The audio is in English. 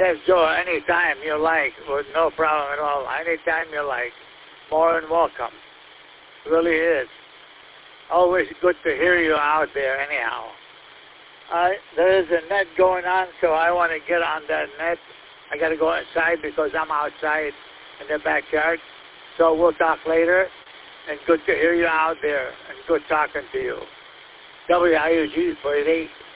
Yes, Joe, anytime you like, with no problem at all. Anytime you like. More than welcome. Really is. Always good to hear you out there anyhow. There is a net going on, so I want to get on that net. I got to go inside because I'm outside in the backyard. So we'll talk later. And good to hear you out there. And good talking to you. WIUG 48.